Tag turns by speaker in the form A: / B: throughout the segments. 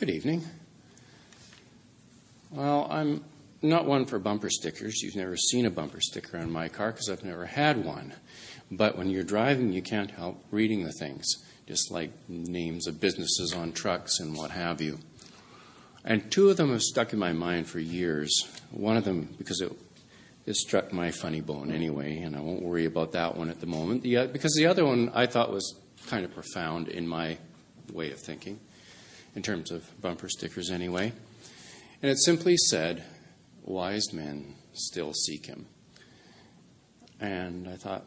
A: Good evening. Well, I'm not one for bumper stickers. You've never seen a bumper sticker on my car because I've never had one. But when you're driving, you can't help reading the things, just like names of businesses on trucks and what have you. And two of them have stuck in my mind for years. One of them, because it struck my funny bone anyway, and I won't worry about that one at the moment. Because the other one I thought was kind of profound in my way of thinking, in terms of bumper stickers anyway. And it simply said, "Wise men still seek him." And I thought,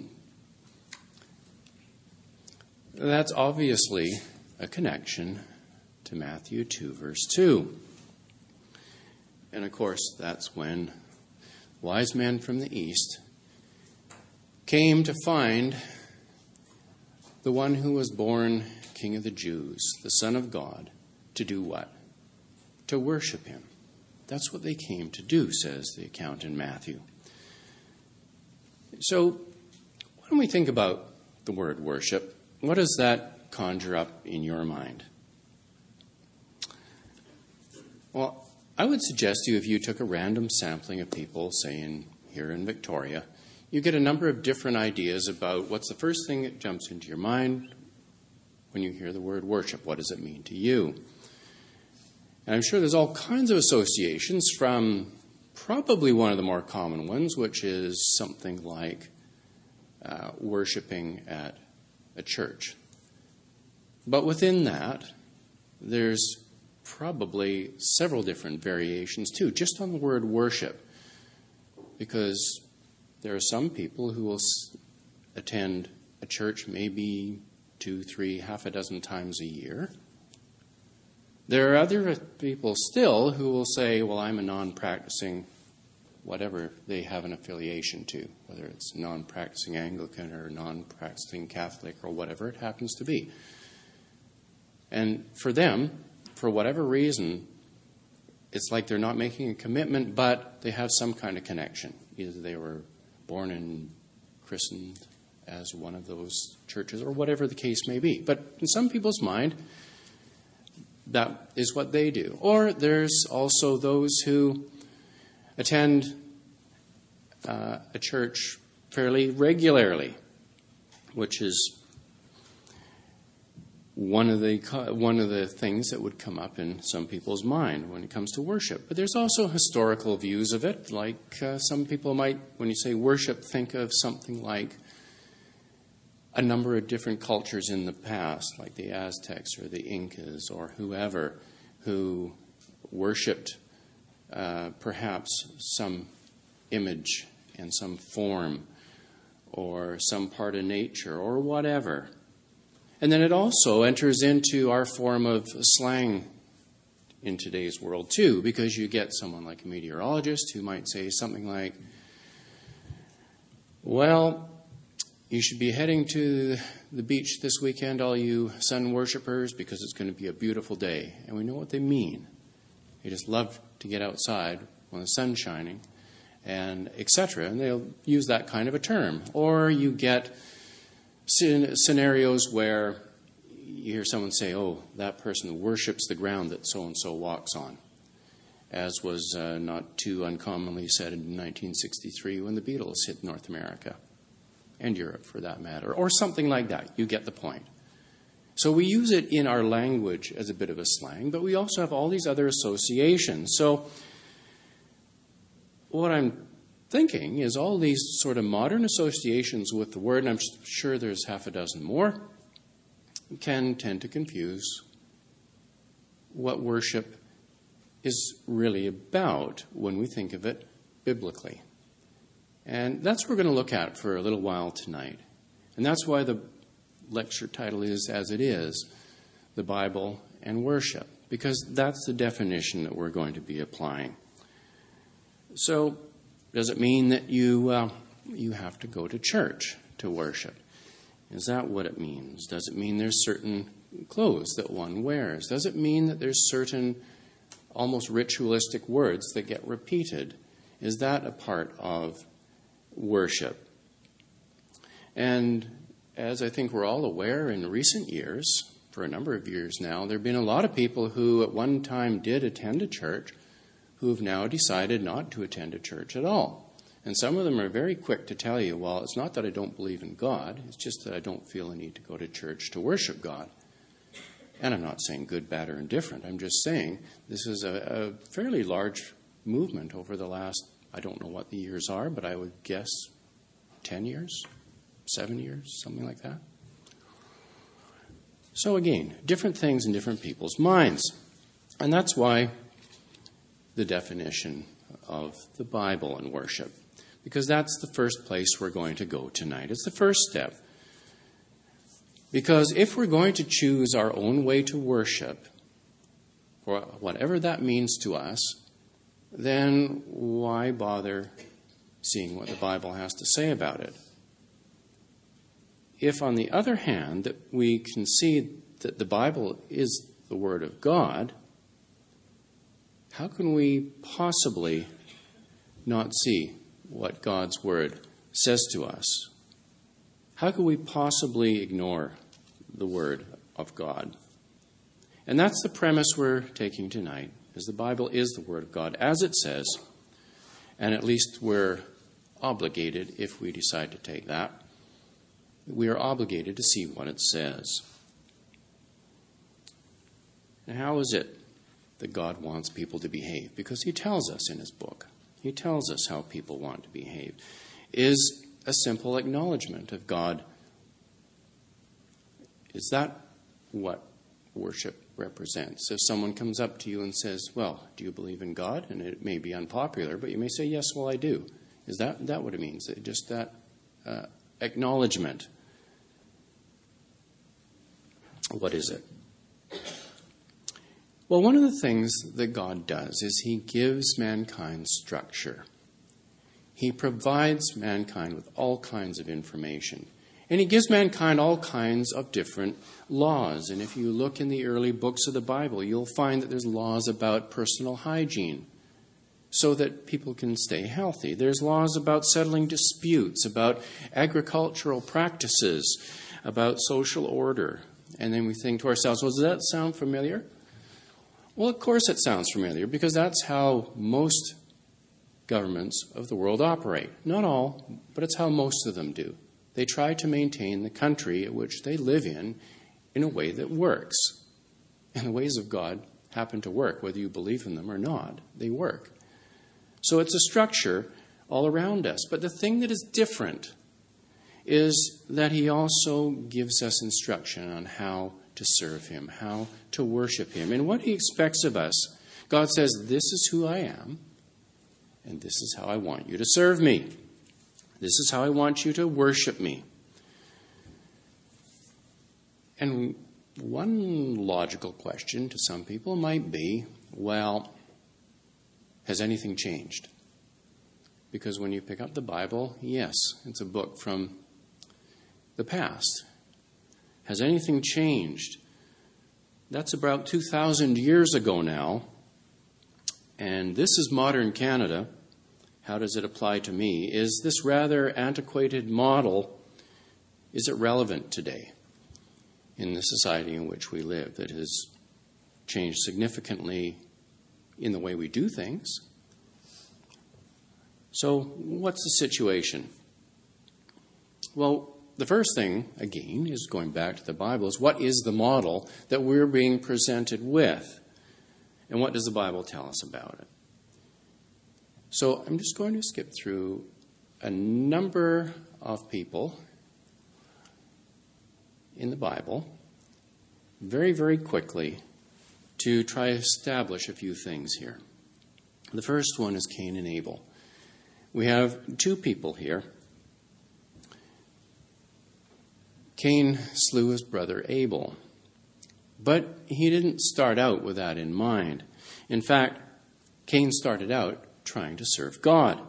A: that's obviously a connection to Matthew 2, verse 2. And of course, that's when wise men from the east came to find the one who was born King of the Jews, the Son of God, to do what? To worship him. That's what they came to do, says the account in Matthew. So, when we think about the word worship, what does that conjure up in your mind? Well, I would suggest to you, if you took a random sampling of people, say here in Victoria, you get a number of different ideas about what's the first thing that jumps into your mind when you hear the word worship. What does it mean to you? And I'm sure there's all kinds of associations, from probably one of the more common ones, which is something like worshiping at a church. But within that, there's probably several different variations too, just on the word worship. Because there are some people who will attend a church maybe 2, 3, half a dozen times a year. There are other people still who will say, well, I'm a non-practicing, whatever they have an affiliation to, whether it's non-practicing Anglican or non-practicing Catholic or whatever it happens to be. And for them, for whatever reason, it's like they're not making a commitment, but they have some kind of connection. Either they were born and christened as one of those churches or whatever the case may be. But in some people's mind, that is what they do. Or there's also those who attend a church fairly regularly, which is one of the things that would come up in some people's mind when it comes to worship. But there's also historical views of it, like some people might, when you say worship, think of something like a number of different cultures in the past, like the Aztecs or the Incas or whoever, who worshipped perhaps some image in some form or some part of nature or whatever. And then it also enters into our form of slang in today's world too, because you get someone like a meteorologist who might say something like, well, you should be heading to the beach this weekend, all you sun worshippers, because it's going to be a beautiful day. And we know what they mean. They just love to get outside when the sun's shining, and etc. And they'll use that kind of a term. Or you get scenarios where you hear someone say, oh, that person worships the ground that so-and-so walks on, as was not too uncommonly said in 1963 when the Beatles hit North America. And Europe, for that matter, or something like that. You get the point. So we use it in our language as a bit of a slang, but we also have all these other associations. So what I'm thinking is all these sort of modern associations with the word, and I'm sure there's half a dozen more, can tend to confuse what worship is really about when we think of it biblically. And that's what we're going to look at for a little while tonight. And that's why the lecture title is as it is, the Bible and Worship, because that's the definition that we're going to be applying. So, does it mean that you have to go to church to worship? Is that what it means? Does it mean there's certain clothes that one wears? Does it mean that there's certain almost ritualistic words that get repeated? Is that a part of worship? And as I think we're all aware, in recent years, for a number of years now, there have been a lot of people who at one time did attend a church who have now decided not to attend a church at all. And some of them are very quick to tell you, well, it's not that I don't believe in God, it's just that I don't feel a need to go to church to worship God. And I'm not saying good, bad, or indifferent. I'm just saying this is a fairly large movement over the last, I don't know what the years are, but I would guess 10 years, 7 years, something like that. So again, different things in different people's minds. And that's why the definition of the Bible and worship, because that's the first place we're going to go tonight. It's the first step. Because if we're going to choose our own way to worship, or whatever that means to us, then why bother seeing what the Bible has to say about it? If, on the other hand, that we concede that the Bible is the Word of God, how can we possibly not see what God's Word says to us? How can we possibly ignore the Word of God? And that's the premise we're taking tonight, is the Bible is the Word of God, as it says, and at least we're obligated, if we decide to take that, we are obligated to see what it says. Now, how is it that God wants people to behave? Because he tells us in his book. He tells us how people want to behave. Is a simple acknowledgement of God. Is that what worship represents? If someone comes up to you and says, well, do you believe in God? And it may be unpopular, but you may say, yes, well, I do. Is that what it means? Just that acknowledgement. What is it? Well, one of the things that God does is he gives mankind structure. He provides mankind with all kinds of information. And he gives mankind all kinds of different laws. And if you look in the early books of the Bible, you'll find that there's laws about personal hygiene so that people can stay healthy. There's laws about settling disputes, about agricultural practices, about social order. And then we think to ourselves, well, does that sound familiar? Well, of course it sounds familiar, because that's how most governments of the world operate. Not all, but it's how most of them do. They try to maintain the country at which they live in a way that works. And the ways of God happen to work, whether you believe in them or not. They work. So it's a structure all around us. But the thing that is different is that he also gives us instruction on how to serve him, how to worship him, and what he expects of us. God says, this is who I am, and this is how I want you to serve me. This is how I want you to worship me. And one logical question to some people might be, well, has anything changed? Because when you pick up the Bible, yes, it's a book from the past. Has anything changed? That's about 2,000 years ago now. And this is modern Canada. How does it apply to me? Is this rather antiquated model, is it relevant today in the society in which we live that has changed significantly in the way we do things? So what's the situation? Well, the first thing, again, is going back to the Bible, is what is the model that we're being presented with? And what does the Bible tell us about it? So I'm just going to skip through a number of people in the Bible very, very quickly to try to establish a few things here. The first one is Cain and Abel. We have two people here. Cain slew his brother Abel, but he didn't start out with that in mind. In fact, Cain started out trying to serve God.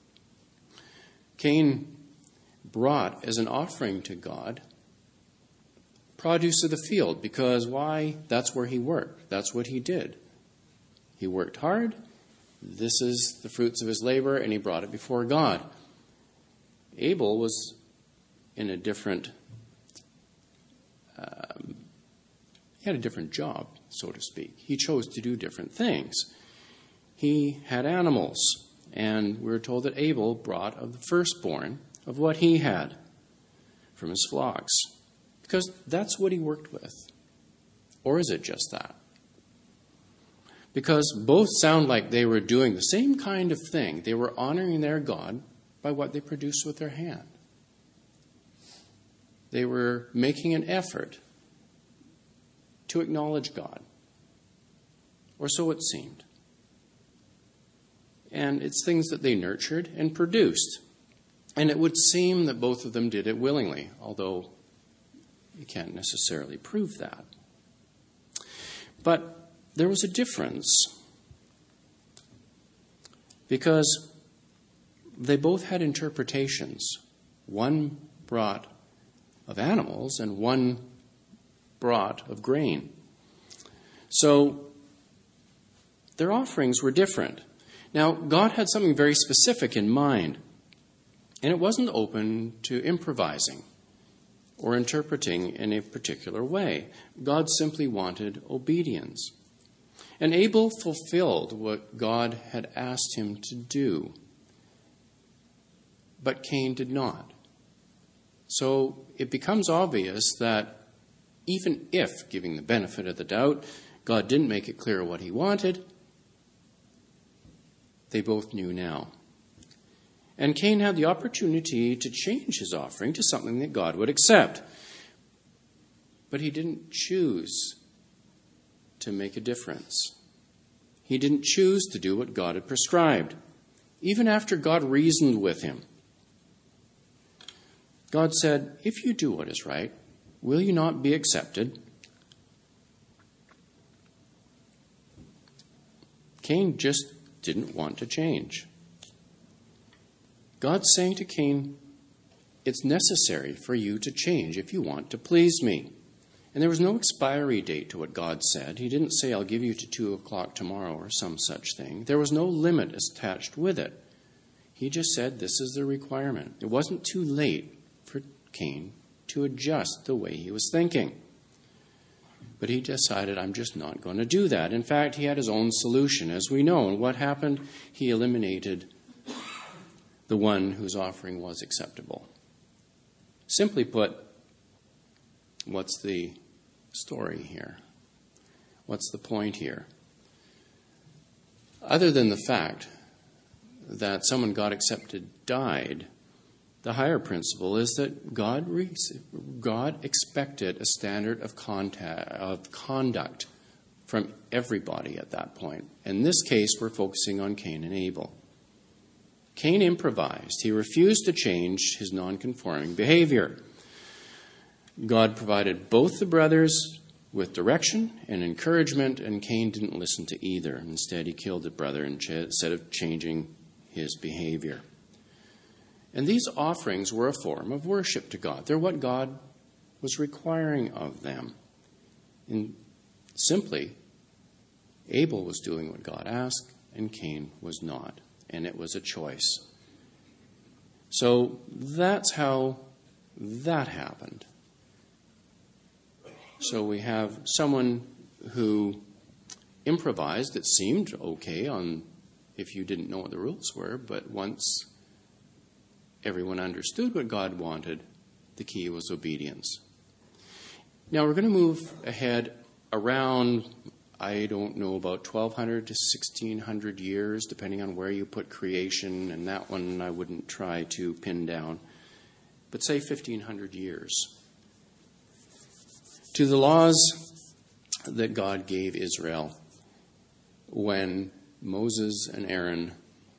A: Cain brought as an offering to God produce of the field, because why? That's where he worked. That's what he did. He worked hard. This is the fruits of his labor, and he brought it before God. Abel was in a different He had a different job, so to speak. He chose to do different things. He had animals, and we're told that Abel brought of the firstborn of what he had from his flocks, because that's what he worked with. Or is it just that? Because both sound like they were doing the same kind of thing. They were honoring their God by what they produced with their hand. They were making an effort to acknowledge God. Or so it seemed. And it's things that they nurtured and produced. And it would seem that both of them did it willingly, although you can't necessarily prove that. But there was a difference, because they both had interpretations. One brought of animals and one brought of grain. So their offerings were different. Now, God had something very specific in mind, and it wasn't open to improvising or interpreting in a particular way. God simply wanted obedience. And Abel fulfilled what God had asked him to do, but Cain did not. So it becomes obvious that even if, giving the benefit of the doubt, God didn't make it clear what he wanted, they both knew now. And Cain had the opportunity to change his offering to something that God would accept. But he didn't choose to make a difference. He didn't choose to do what God had prescribed, even after God reasoned with him. God said, "If you do what is right, will you not be accepted?" Cain just didn't want to change. God's saying to Cain, it's necessary for you to change if you want to please me. And there was no expiry date to what God said. He didn't say, I'll give you to 2 o'clock tomorrow or some such thing. There was no limit attached with it. He just said, this is the requirement. It wasn't too late for Cain to adjust the way he was thinking. But he decided, I'm just not going to do that. In fact, he had his own solution, as we know. And what happened? He eliminated the one whose offering was acceptable. Simply put, what's the story here? What's the point here? Other than the fact that someone God accepted died, the higher principle is that God expected a standard of conduct from everybody at that point. In this case, we're focusing on Cain and Abel. Cain improvised. He refused to change his non-conforming behavior. God provided both the brothers with direction and encouragement, and Cain didn't listen to either. Instead, he killed the brother instead of changing his behavior. And these offerings were a form of worship to God. They're what God was requiring of them. And simply, Abel was doing what God asked, and Cain was not. And it was a choice. So that's how that happened. So we have someone who improvised. It seemed okay if you didn't know what the rules were, but once everyone understood what God wanted, the key was obedience. Now we're going to move ahead around, I don't know, about 1,200 to 1,600 years, depending on where you put creation, and that one I wouldn't try to pin down. But say 1,500 years. To the laws that God gave Israel when Moses and Aaron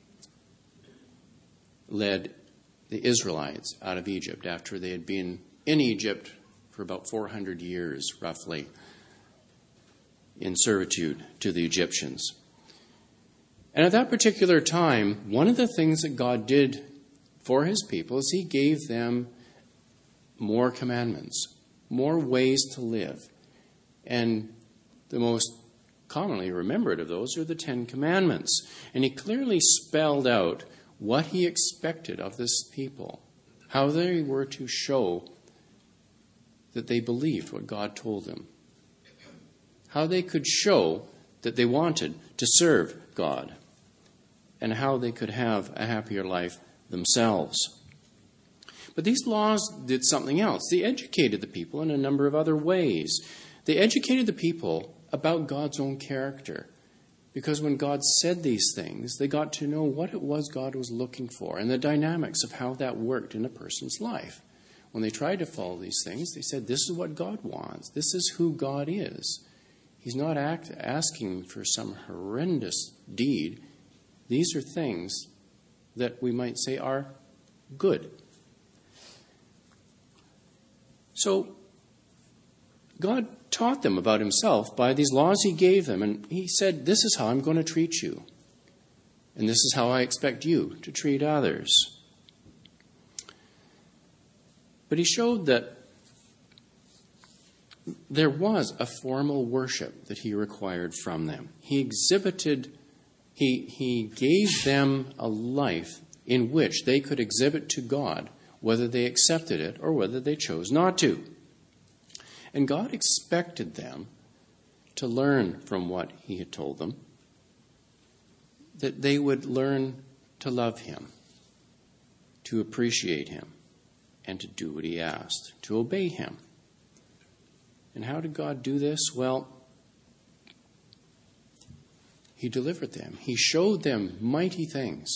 A: led the Israelites out of Egypt after they had been in Egypt for about 400 years, roughly, in servitude to the Egyptians. And at that particular time, one of the things that God did for his people is he gave them more commandments, more ways to live. And the most commonly remembered of those are the 10 Commandments. And he clearly spelled out what he expected of this people, how they were to show that they believed what God told them. how they could show that they wanted to serve God, and how they could have a happier life themselves. But these laws did something else. They educated the people in a number of other ways. They educated the people about God's own character. Because when God said these things, they got to know what it was God was looking for and the dynamics of how that worked in a person's life. When they tried to follow these things, they said, this is what God wants. This is who God is. He's not asking for some horrendous deed. These are things that we might say are good. So God taught them about himself by these laws he gave them. And he said, this is how I'm going to treat you. And this is how I expect you to treat others. But he showed that there was a formal worship that he required from them. He gave them a life in which they could exhibit to God whether they accepted it or whether they chose not to. And God expected them to learn from what he had told them, that they would learn to love him, to appreciate him, and to do what he asked, to obey him. And how did God do this? Well, he delivered them. He showed them mighty things.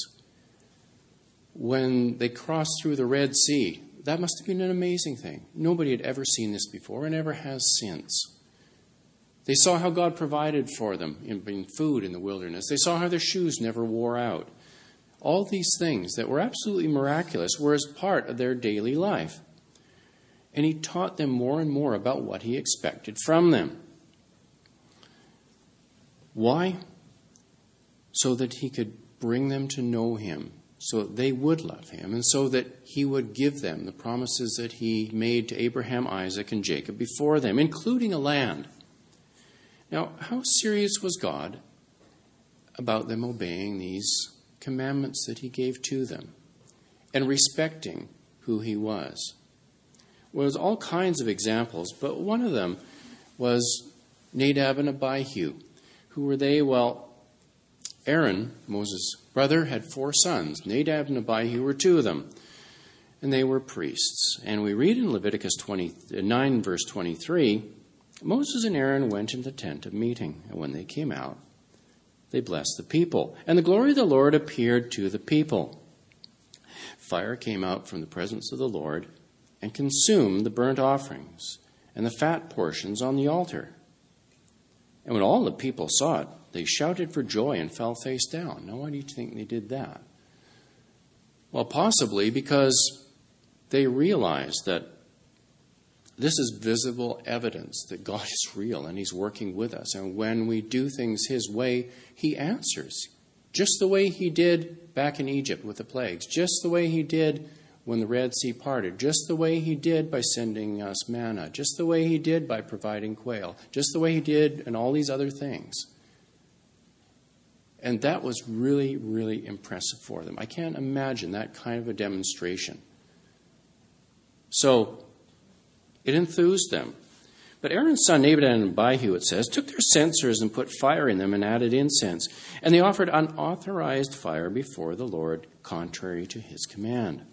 A: When they crossed through the Red Sea, that must have been an amazing thing. Nobody had ever seen this before and ever has since. They saw how God provided for them in food in the wilderness. They saw how their shoes never wore out. All these things that were absolutely miraculous were as part of their daily life. And he taught them more and more about what he expected from them. Why? So that he could bring them to know him, so that they would love him, and so that he would give them the promises that he made to Abraham, Isaac, and Jacob before them, including a land. Now, how serious was God about them obeying these commandments that he gave to them and respecting who he was? Well, there's all kinds of examples, but one of them was Nadab and Abihu. Who were they? Well, Aaron, Moses' brother, had 4 sons. Nadab and Abihu were 2 of them. And they were priests. And we read in Leviticus 9, verse 23, Moses and Aaron went into the tent of meeting. And when they came out, they blessed the people. And the glory of the Lord appeared to the people. Fire came out from the presence of the Lord and consumed the burnt offerings and the fat portions on the altar. And when all the people saw it, they shouted for joy and fell face down. Now, why do you think they did that? Well, possibly because they realized that this is visible evidence that God is real and he's working with us. And when we do things his way, he answers. Just the way he did back in Egypt with the plagues. Just the way he did when the Red Sea parted. Just the way he did by sending us manna. Just the way he did by providing quail. Just the way he did and all these other things. And that was really, really impressive for them. I can't imagine that kind of a demonstration. So, it enthused them. But Aaron's son Nadab and Abihu, it says, took their censers and put fire in them and added incense. And they offered unauthorized fire before the Lord, contrary to his command.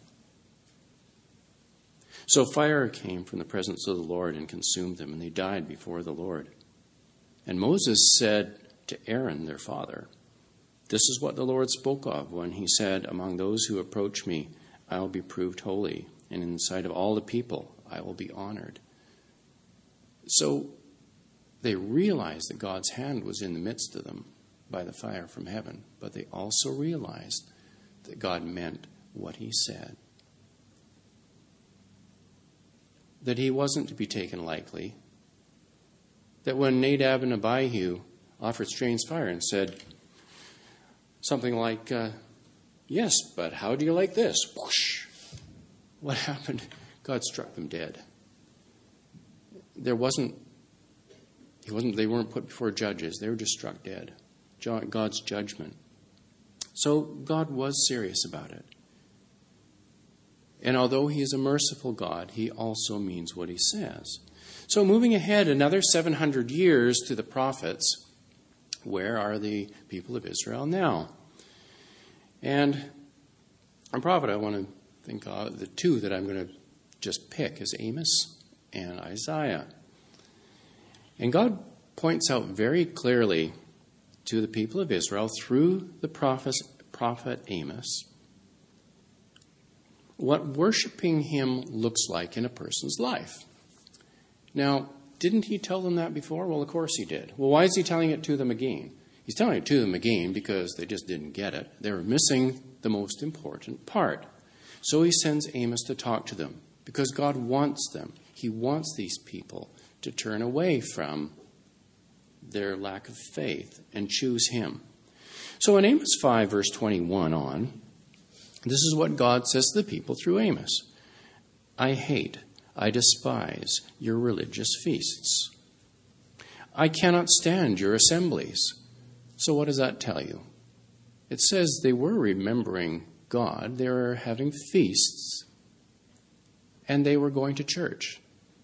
A: So fire came from the presence of the Lord and consumed them, and they died before the Lord. And Moses said to Aaron, their father, this is what the Lord spoke of when he said, among those who approach me, I will be proved holy, and in the sight of all the people, I will be honored. So they realized that God's hand was in the midst of them by the fire from heaven, but they also realized that God meant what he said. That he wasn't to be taken lightly. That when Nadab and Abihu offered strange fire and said something like, yes, but how do you like this? Whoosh. What happened? God struck them dead. They weren't put before judges. They were just struck dead. God's judgment. So God was serious about it. And although he is a merciful God, he also means what he says. So moving ahead another 700 years to the prophets, where are the people of Israel now? And a prophet I want to think of, the two that I'm going to just pick, is Amos and Isaiah. And God points out very clearly to the people of Israel through the prophet Amos what worshiping him looks like in a person's life. Now, didn't he tell them that before? Well, of course he did. Well, why is he telling it to them again? He's telling it to them again because they just didn't get it. They were missing the most important part. So he sends Amos to talk to them because God wants them. He wants these people to turn away from their lack of faith and choose him. So in Amos 5, verse 21 on, this is what God says to the people through Amos. I hate, I despise your religious feasts. I cannot stand your assemblies. So what does that tell you? It says they were remembering God. They were having feasts. And they were going to church.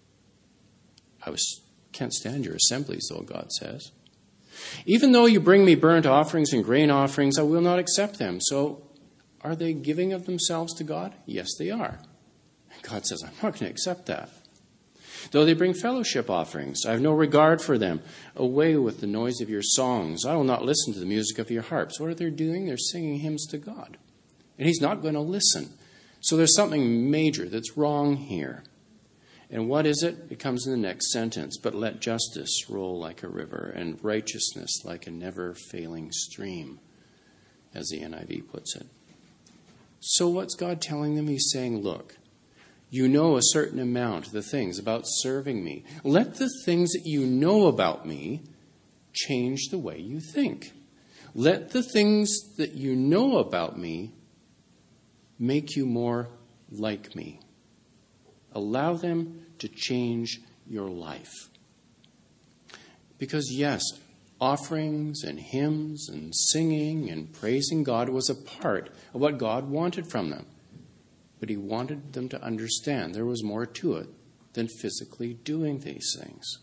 A: Can't stand your assemblies, though, God says. Even though you bring me burnt offerings and grain offerings, I will not accept them. So are they giving of themselves to God? Yes, they are. God says, I'm not going to accept that. Though they bring fellowship offerings, I have no regard for them. Away with the noise of your songs. I will not listen to the music of your harps. What are they doing? They're singing hymns to God. And he's not going to listen. So there's something major that's wrong here. And what is it? It comes in the next sentence. But let justice roll like a river and righteousness like a never-failing stream, as the NIV puts it. So what's God telling them? He's saying, look, you know a certain amount of the things about serving me. Let the things that you know about me change the way you think. Let the things that you know about me make you more like me. Allow them to change your life. Because yes, offerings and hymns and singing and praising God was a part of what God wanted from them. But he wanted them to understand there was more to it than physically doing these things.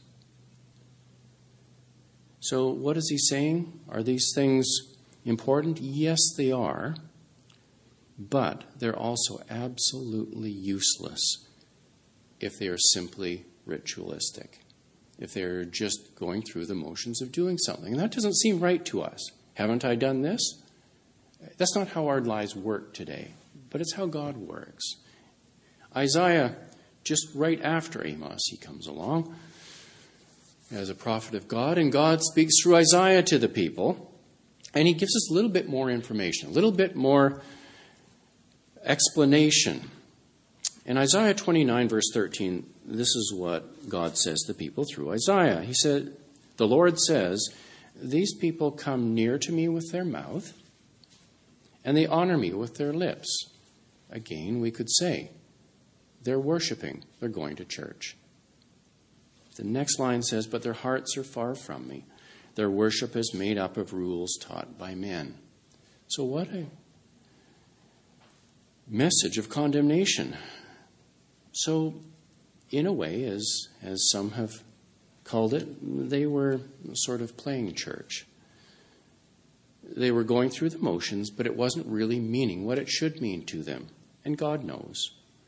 A: So what is he saying? Are these things important? Yes, they are. But they're also absolutely useless if they are simply ritualistic. If they're just going through the motions of doing something. And that doesn't seem right to us. Haven't I done this? That's not how our lives work today. But it's how God works. Isaiah, just right after Amos, he comes along as a prophet of God, and God speaks through Isaiah to the people, and he gives us a little bit more information, a little bit more explanation. In Isaiah 29, verse 13, this is what God says to the people through Isaiah. He said, the Lord says, these people come near to me with their mouth, and they honor me with their lips. Again, we could say, they're worshiping, they're going to church. The next line says, but their hearts are far from me. Their worship is made up of rules taught by men. So what a message of condemnation. So, in a way, as some have called it, they were sort of playing church. They were going through the motions, but it wasn't really meaning what it should mean to them. And God knows.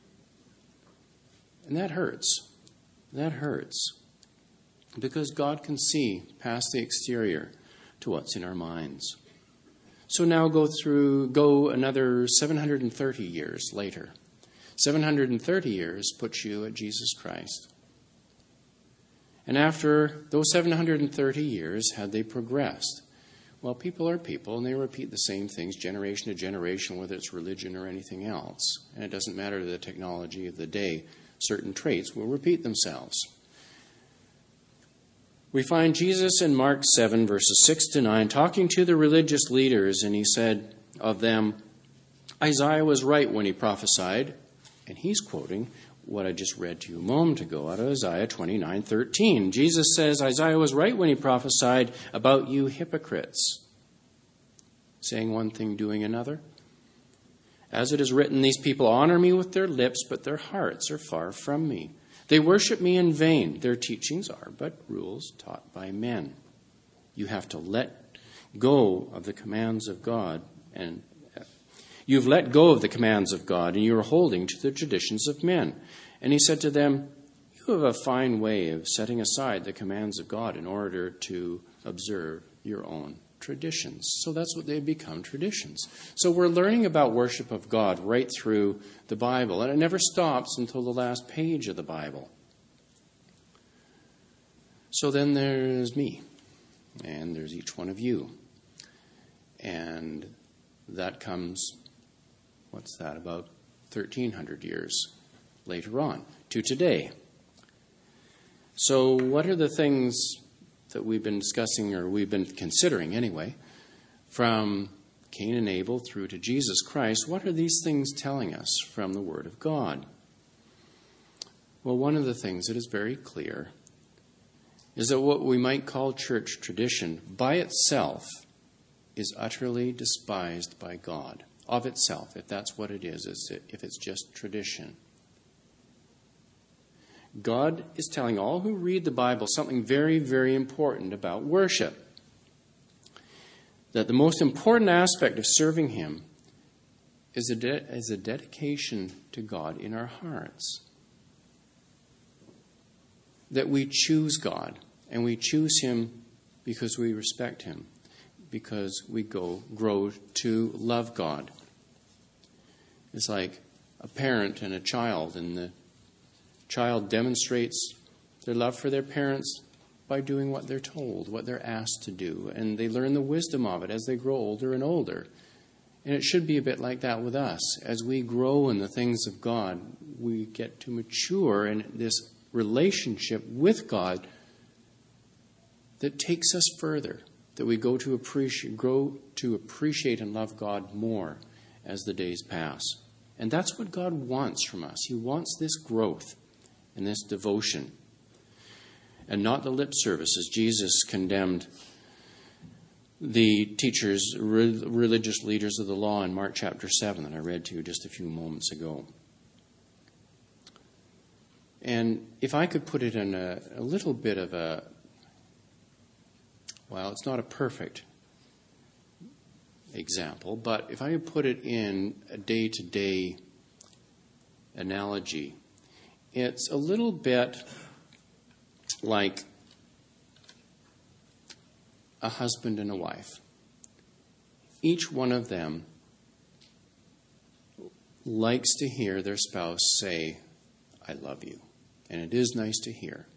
A: And that hurts. That hurts. Because God can see past the exterior to what's in our minds. So now go another 730 years later. 730 years puts you at Jesus Christ. And after those 730 years, had they progressed? Well, people are people, and they repeat the same things generation to generation, whether it's religion or anything else. And it doesn't matter the technology of the day. Certain traits will repeat themselves. We find Jesus in Mark 7, verses 6 to 9, talking to the religious leaders, and he said of them, Isaiah was right when he prophesied, and he's quoting what I just read to you a moment ago out of Isaiah 29:13. Jesus says, Isaiah was right when he prophesied about you hypocrites, saying one thing, doing another. As it is written, these people honor me with their lips, but their hearts are far from me. They worship me in vain. Their teachings are but rules taught by men. You have to let go of the commands of God, and you've let go of the commands of God, and you are holding to the traditions of men. And he said to them, you have a fine way of setting aside the commands of God in order to observe your own traditions. So that's what they become, traditions. So we're learning about worship of God right through the Bible, and it never stops until the last page of the Bible. So then there's me, and there's each one of you. And that comes, what's that, about 1,300 years later on to today. So what are the things that we've been discussing, or we've been considering anyway, from Cain and Abel through to Jesus Christ? What are these things telling us from the Word of God? Well, one of the things that is very clear is that what we might call church tradition by itself is utterly despised by God. Of itself, if that's what it is, if it's just tradition. God is telling all who read the Bible something very, very important about worship. That the most important aspect of serving Him is a dedication to God in our hearts. That we choose God, and we choose Him because we respect Him, because we grow to love God. It's like a parent and a child, and the child demonstrates their love for their parents by doing what they're told, what they're asked to do, and they learn the wisdom of it as they grow older and older. And it should be a bit like that with us. As we grow in the things of God, we get to mature in this relationship with God that takes us further, that we grow to appreciate and love God more as the days pass. And that's what God wants from us. He wants this growth and this devotion, and not the lip service, as Jesus condemned the teachers, religious leaders of the law in Mark chapter 7 that I read to you just a few moments ago. And if I could put it in a little bit of well, it's not a perfect example, but if I could put it in a day-to-day analogy, it's a little bit like a husband and a wife. Each one of them likes to hear their spouse say, I love you. And it is nice to hear.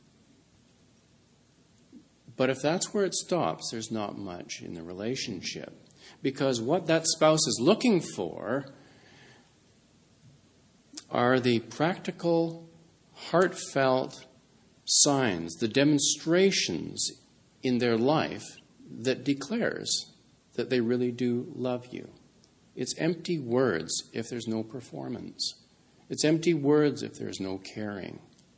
A: But if that's where it stops, there's not much in the relationship. Because what that spouse is looking for are the practical, heartfelt signs, the demonstrations in their life that declares that they really do love you. It's empty words if there's no performance. It's empty words if there's no caring.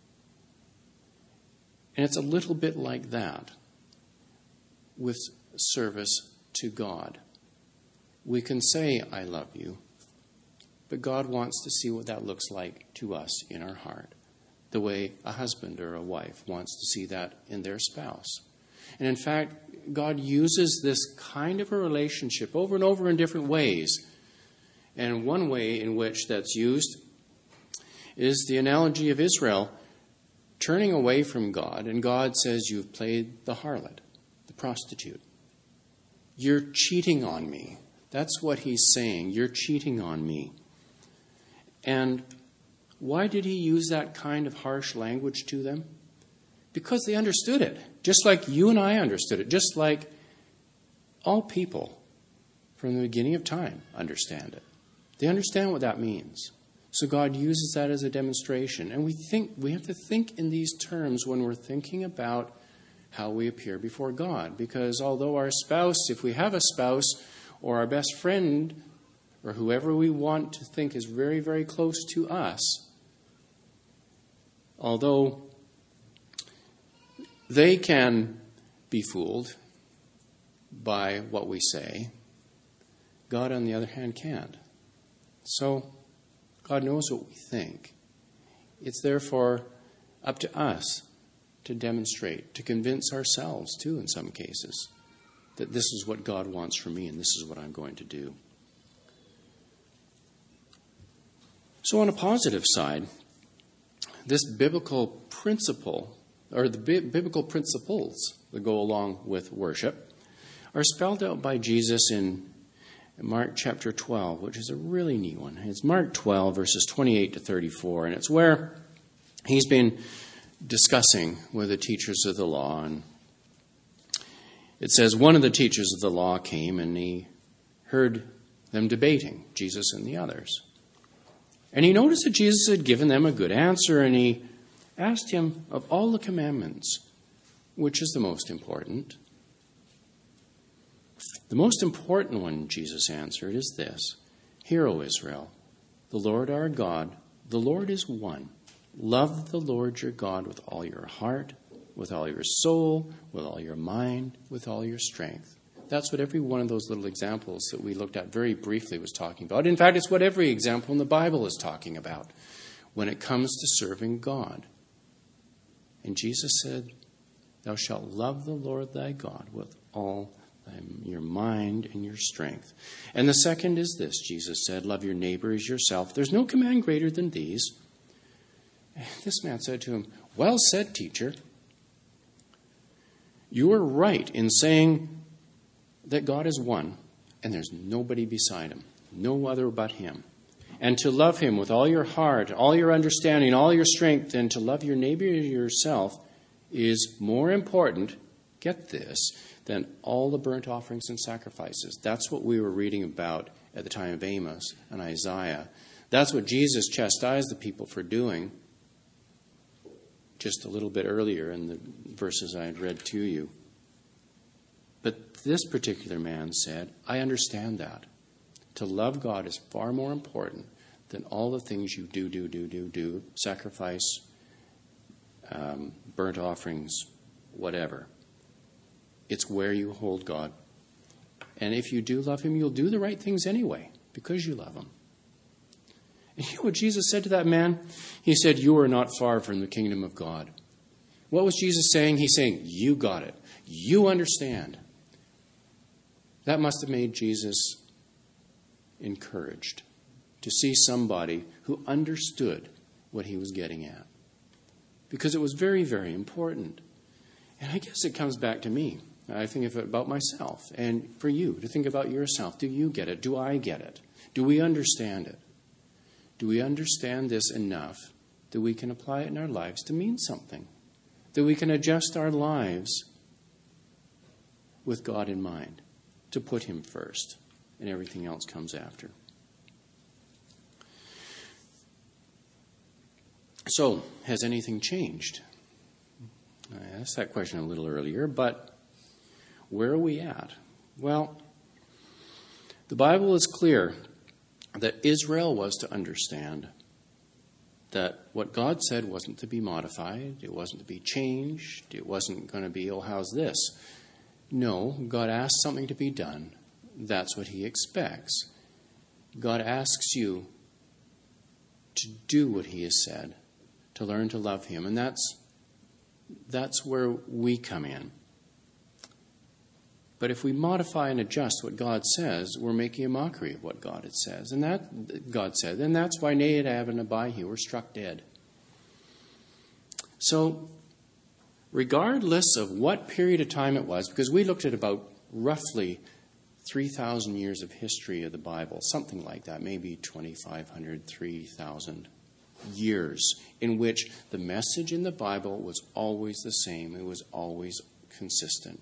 A: And it's a little bit like that with service to God. We can say, I love you, but God wants to see what that looks like to us in our heart, the way a husband or a wife wants to see that in their spouse. And in fact, God uses this kind of a relationship over and over in different ways. And one way in which that's used is the analogy of Israel turning away from God, and God says, you've played the harlot, the prostitute. You're cheating on me. That's what he's saying. You're cheating on me. And why did he use that kind of harsh language to them? Because they understood it, just like you and I understood it, just like all people from the beginning of time understand it. They understand what that means. So God uses that as a demonstration. And we have to think in these terms when we're thinking about how we appear before God. Because although our spouse, if we have a spouse, or our best friend, or whoever we want to think is very, very close to us, although they can be fooled by what we say, God, on the other hand, can't. So God knows what we think. It's therefore up to us to demonstrate, to convince ourselves too in some cases, that this is what God wants from me and this is what I'm going to do. So on a positive side, this biblical principle, or the biblical principles that go along with worship, are spelled out by Jesus in Mark chapter 12, which is a really neat one. It's Mark 12, verses 28 to 34, and it's where he's been discussing with the teachers of the law. And it says, one of the teachers of the law came and he heard them debating, Jesus and the others. And he noticed that Jesus had given them a good answer, and he asked him, of all the commandments, which is the most important? The most important one, Jesus answered, is this: Hear, O Israel, the Lord our God, the Lord is one. Love the Lord your God with all your heart, with all your soul, with all your mind, with all your strength. That's what every one of those little examples that we looked at very briefly was talking about. In fact, it's what every example in the Bible is talking about when it comes to serving God. And Jesus said, thou shalt love the Lord thy God with all your mind and your strength. And the second is this, Jesus said, love your neighbor as yourself. There's no command greater than these. And this man said to him, well said, teacher. You are right in saying that God is one, and there's nobody beside him, no other but him. And to love him with all your heart, all your understanding, all your strength, and to love your neighbor as yourself is more important, get this, than all the burnt offerings and sacrifices. That's what we were reading about at the time of Amos and Isaiah. That's what Jesus chastised the people for doing just a little bit earlier in the verses I had read to you. But this particular man said, I understand that. To love God is far more important than all the things you do, sacrifice, burnt offerings, whatever. It's where you hold God. And if you do love him, you'll do the right things anyway, because you love him. And you know what Jesus said to that man? He said, you are not far from the kingdom of God. What was Jesus saying? He's saying, you got it. You understand. That must have made Jesus encouraged to see somebody who understood what he was getting at. Because it was very, very important. And I guess it comes back to me. I think about myself. And for you, to think about yourself. Do you get it? Do I get it? Do we understand it? Do we understand this enough that we can apply it in our lives to mean something? That we can adjust our lives with God in mind, to put him first, and everything else comes after. So, has anything changed? I asked that question a little earlier, but where are we at? Well, the Bible is clear that Israel was to understand that what God said wasn't to be modified, it wasn't to be changed, it wasn't going to be, oh, how's this? No, God asked something to be done. That's what he expects. God asks you to do what he has said, to learn to love him, and that's where we come in. But if we modify and adjust what God says, we're making a mockery of what God says. And that God said, and that's why Nadab and Abihu were struck dead. So, regardless of what period of time it was, because we looked at about roughly 3,000 years of history of the Bible, something like that, maybe 2,500, 3,000 years, in which the message in the Bible was always the same. It was always consistent.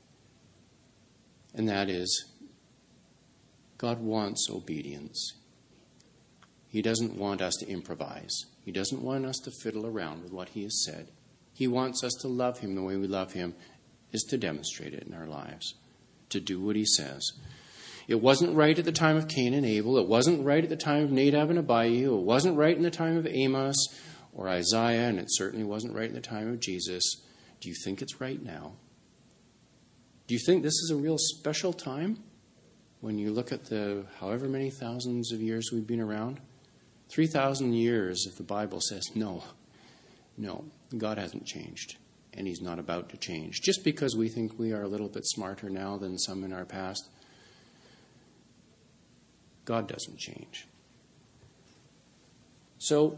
A: And that is, God wants obedience. He doesn't want us to improvise. He doesn't want us to fiddle around with what he has said. He wants us to love him. The way we love him is to demonstrate it in our lives, to do what he says. It wasn't right at the time of Cain and Abel. It wasn't right at the time of Nadab and Abihu. It wasn't right in the time of Amos or Isaiah, and it certainly wasn't right in the time of Jesus. Do you think it's right now? Do you think this is a real special time when you look at the however many thousands of years we've been around? 3,000 years, if the Bible says no. God hasn't changed, and he's not about to change. Just because we think we are a little bit smarter now than some in our past, God doesn't change. So,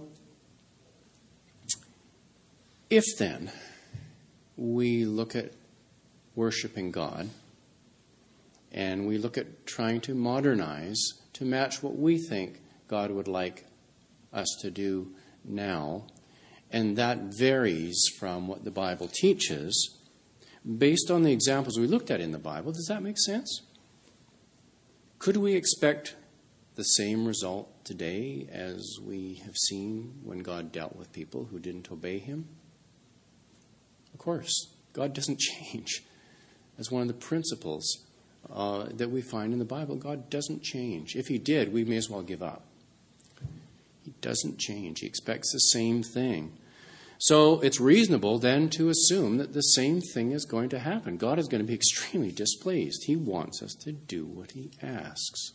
A: if then we look at worshiping God, and we look at trying to modernize to match what we think God would like us to do now, and that varies from what the Bible teaches, based on the examples we looked at in the Bible, does that make sense? Could we expect the same result today as we have seen when God dealt with people who didn't obey him? Of course, God doesn't change. That's one of the principles that we find in the Bible. God doesn't change. If he did, we may as well give up. He doesn't change. He expects the same thing. So it's reasonable then to assume that the same thing is going to happen. God is going to be extremely displeased. He wants us to do what he asks.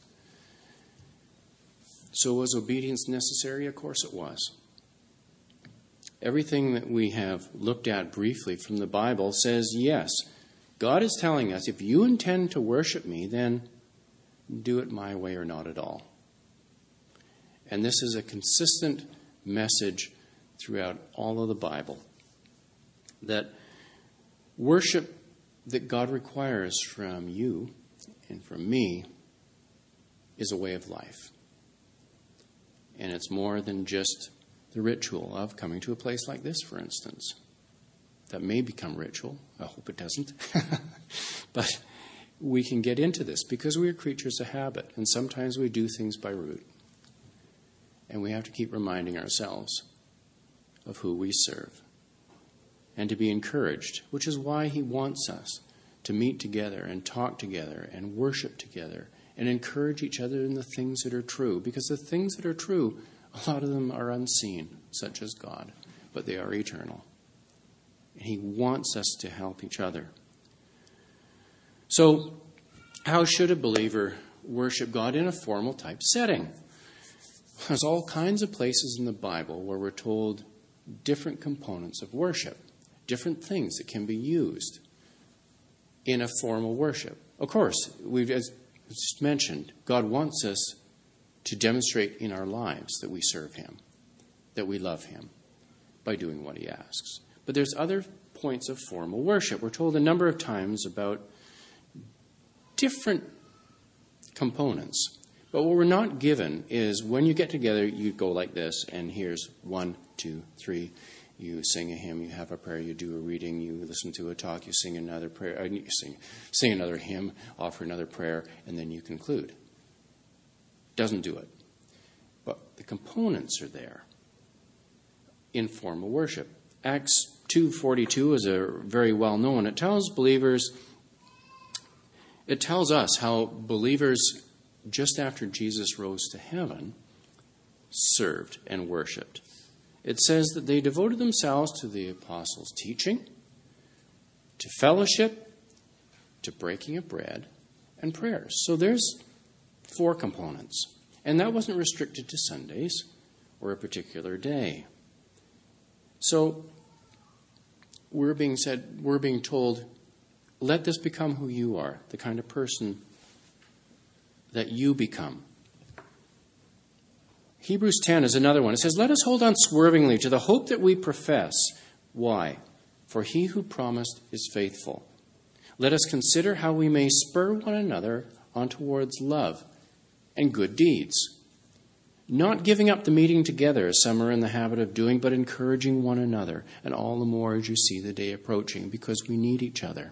A: So was obedience necessary? Of course it was. Everything that we have looked at briefly from the Bible says yes. God is telling us, if you intend to worship me, then do it my way or not at all. And this is a consistent message throughout all of the Bible, that worship that God requires from you and from me is a way of life. And it's more than just the ritual of coming to a place like this, for instance. That may become ritual. I hope it doesn't. But we can get into this because we are creatures of habit, and sometimes we do things by rote. And we have to keep reminding ourselves of who we serve and to be encouraged, which is why he wants us to meet together and talk together and worship together and encourage each other in the things that are true. Because the things that are true, a lot of them are unseen, such as God, but they are eternal. And he wants us to help each other. So, how should a believer worship God in a formal type setting? There's all kinds of places in the Bible where we're told different components of worship, different things that can be used in a formal worship. Of course, we've as just mentioned, God wants us to demonstrate in our lives that we serve him, that we love him by doing what he asks. But there's other points of formal worship. We're told a number of times about different components. But what we're not given is when you get together, you go like this, and here's 1, 2, 3. You sing a hymn, you have a prayer, you do a reading, you listen to a talk, you sing another prayer, you sing another hymn, offer another prayer, and then you conclude. Doesn't do it. But the components are there in formal worship. Acts 2:42 is a very well known. It tells us how believers, just after Jesus rose to heaven, served and worshipped. It says that they devoted themselves to the apostles' teaching, to fellowship, to breaking of bread, and prayers. So there's 4 components. And that wasn't restricted to Sundays or a particular day. So we're being told, let this become who you are, the kind of person that you become. Hebrews 10 is another one. It says, let us hold on swervingly to the hope that we profess. Why? For he who promised is faithful. Let us consider how we may spur one another on towards love and good deeds, not giving up the meeting together as some are in the habit of doing, but encouraging one another, and all the more as you see the day approaching, because we need each other.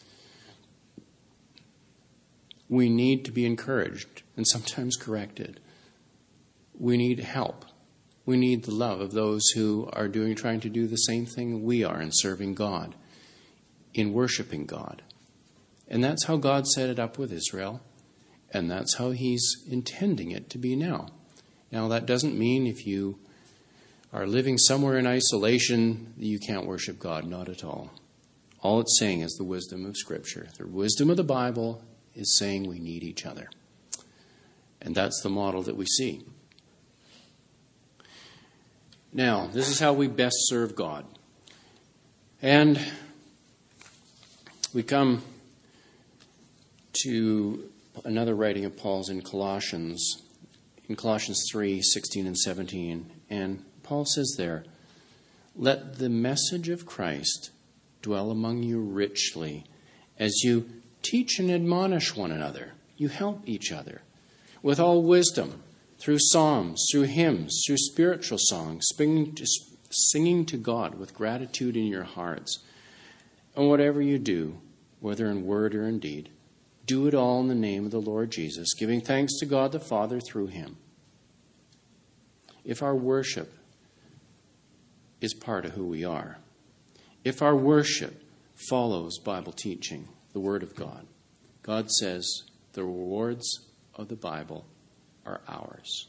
A: We need to be encouraged and sometimes corrected. We need help. We need the love of those who are trying to do the same thing we are in serving God, in worshiping God. And that's how God set it up with Israel, and that's how he's intending it to be now. Now, that doesn't mean if you are living somewhere in isolation, you can't worship God. Not at all. All it's saying is the wisdom of Scripture. The wisdom of the Bible is saying we need each other. And that's the model that we see. Now, this is how we best serve God. And we come to another writing of Paul's in Colossians 3:16 and 17. And Paul says there, "Let the message of Christ dwell among you richly, as you teach and admonish one another. You help each other with all wisdom, through psalms, through hymns, through spiritual songs, singing to God with gratitude in your hearts. And whatever you do, whether in word or in deed, do it all in the name of the Lord Jesus, giving thanks to God the Father through him." If our worship is part of who we are, if our worship follows Bible teaching, the Word of God, God says the rewards of the Bible are ours.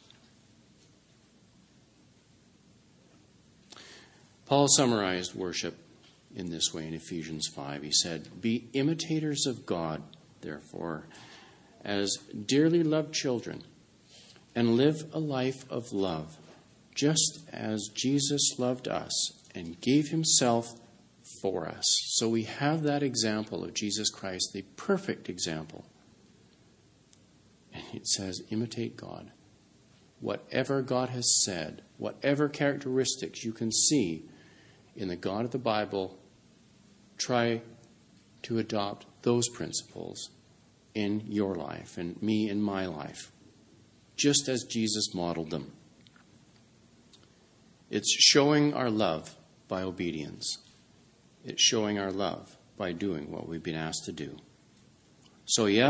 A: Paul summarized worship in this way in Ephesians 5. He said, "Be imitators of God, therefore, as dearly loved children, and live a life of love, just as Jesus loved us and gave himself for us." So we have that example of Jesus Christ, the perfect example. And it says, imitate God. Whatever God has said, whatever characteristics you can see in the God of the Bible, try to adopt those principles in your life and me in my life, just as Jesus modeled them. It's showing our love by obedience. It's showing our love by doing what we've been asked to do. So yes,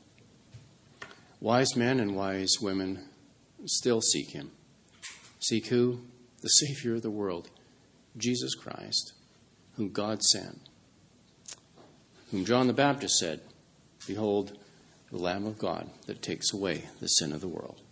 A: wise men and wise women still seek him. Seek who? The Savior of the world, Jesus Christ, whom God sent, whom John the Baptist said, "Behold, the Lamb of God that takes away the sin of the world."